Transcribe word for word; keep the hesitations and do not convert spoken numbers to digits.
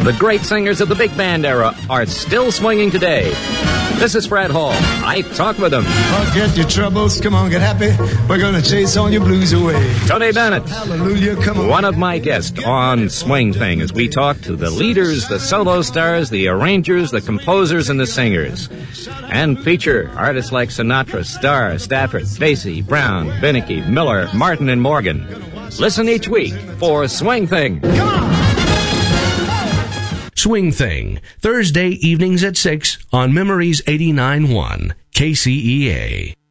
The great singers of the big band era are still swinging today. This is Fred Hall. I talk with them. Forget your troubles. Come on, get happy. We're going to chase all your blues away. Tony Bennett. Hallelujah, come on. One of my guests on Swing Thing as we talk to the leaders, the solo stars, the arrangers, the composers, and the singers. And feature artists like Sinatra, Starr, Stafford, Basie, Brown, Beneke, Miller, Martin, and Morgan. Listen each week for Swing Thing. Come on. Swing Thing, Thursday evenings at six on Memories eighty-nine point one K C E A.